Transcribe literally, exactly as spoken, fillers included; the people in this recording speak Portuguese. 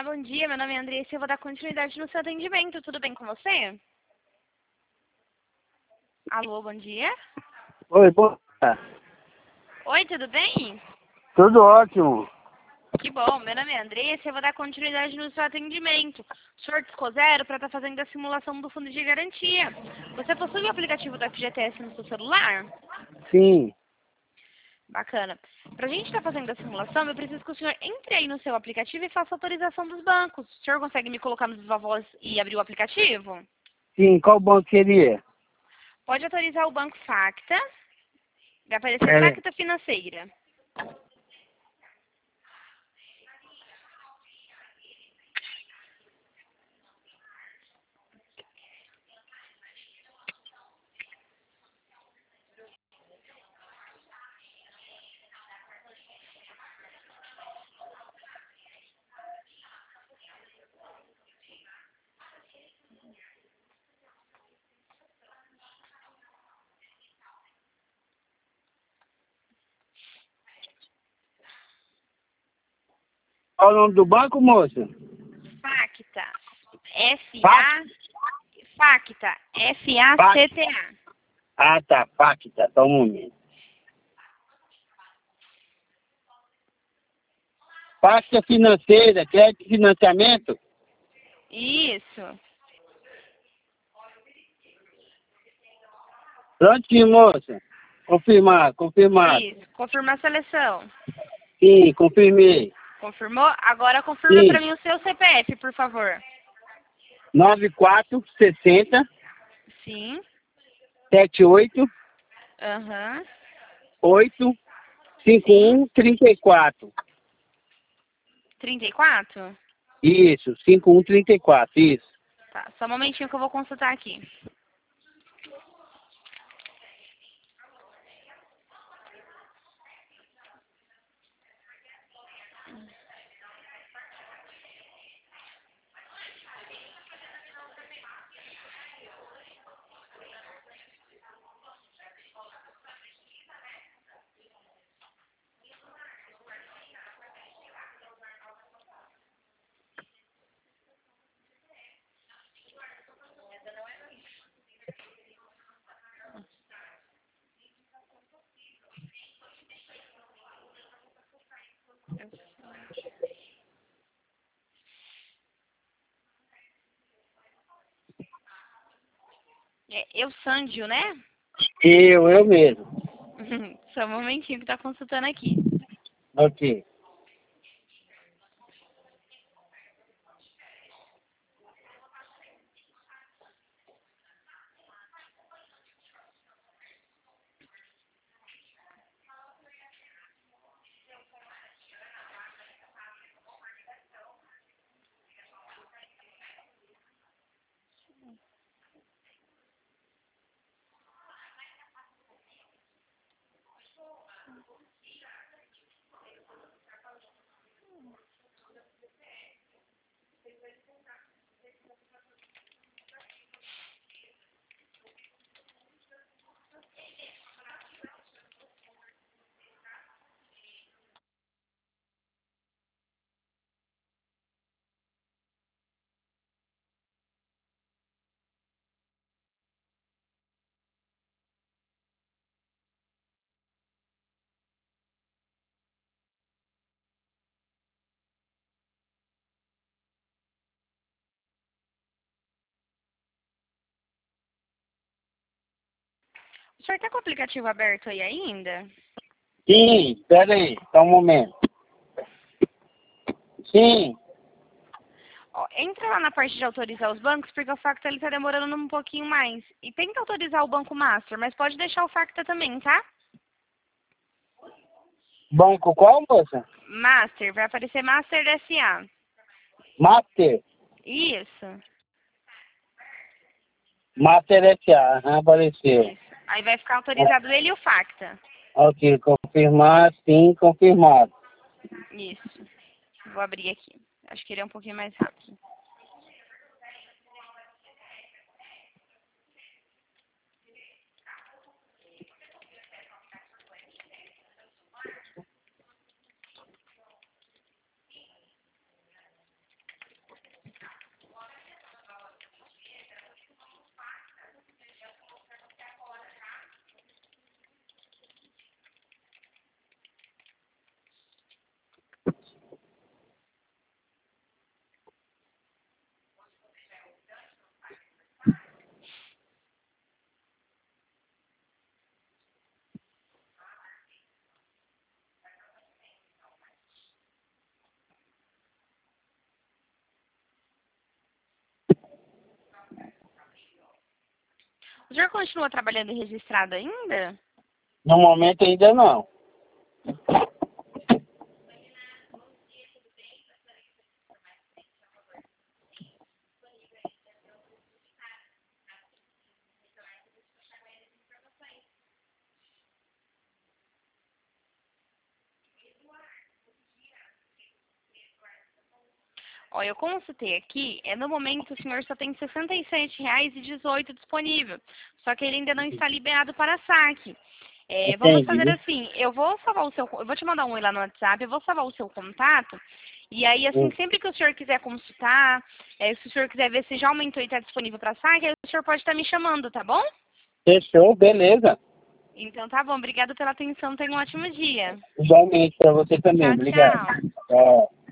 Olá, bom dia. Meu nome é Andressa e eu vou dar continuidade no seu atendimento. Tudo bem com você? Alô, bom dia. Oi, bom dia. Oi, tudo bem? Tudo ótimo. Que bom. Meu nome é Andressa e eu vou dar continuidade no seu atendimento. O senhor discou zero para estar fazendo a simulação do fundo de garantia. Você possui o aplicativo do F G T S no seu celular? Sim. Bacana. Para a gente estar fazendo a simulação, eu preciso que o senhor entre aí no seu aplicativo e faça a autorização dos bancos. O senhor consegue me colocar nos viva voz e abrir o aplicativo? Sim, qual banco seria? Pode autorizar o Banco Facta. Vai aparecer É. Facta Financeira. Qual o nome do banco, moça? Facta. F A... Facta. F A C T A. Ah, tá. Pacta. Só um momento. Pacta financeira, crédito e financiamento? Isso. Prontinho, moça. Confirmar, confirmar. Isso. Confirma a seleção. Sim, confirmei. Confirmou? Agora confirma Sim. para mim o seu C P F, por favor. nove quatro seis zero, Sim. sete oito, Aham. oito, cinco Sim. um, três quatro. trinta e quatro? Isso, cinco um três quatro, isso. Tá, só um momentinho que eu vou consultar aqui. É, eu, Sândio, né? Eu, eu mesmo. Só um momentinho que tá consultando aqui. Ok. O senhor tá com o aplicativo aberto aí ainda? Sim, espera aí, só um momento. Sim, Ó, entra lá na parte de autorizar os bancos, porque o Facta ele tá demorando um pouquinho mais. E tenta autorizar o Banco Master, mas pode deixar o Facta também, tá? banco qual, moça? Master, vai aparecer Master S A. Master. Isso, Master S A, aham, apareceu. isso. Aí vai ficar autorizado ele e o Facta. Ok, confirmar, sim, confirmado. Isso. Vou abrir aqui. Acho que ele é um pouquinho mais rápido. O senhor continua trabalhando e registrado ainda? No momento ainda não. Ó, eu consultei aqui, é, no momento o senhor só tem sessenta e sete reais e dezoito disponível, só que ele ainda não está liberado para saque. É, vamos fazer Entendi. assim, eu vou salvar o seu, eu vou te mandar um oi lá no WhatsApp, eu vou salvar o seu contato, e aí assim, Hum. sempre que o senhor quiser consultar, é, se o senhor quiser ver se já aumentou e está disponível para saque, aí o senhor pode estar me chamando, tá bom? Fechou, beleza. Então tá bom, obrigado pela atenção, tenha um ótimo dia. Igualmente para você também. Tchau, Obrigado. tchau. Tchau.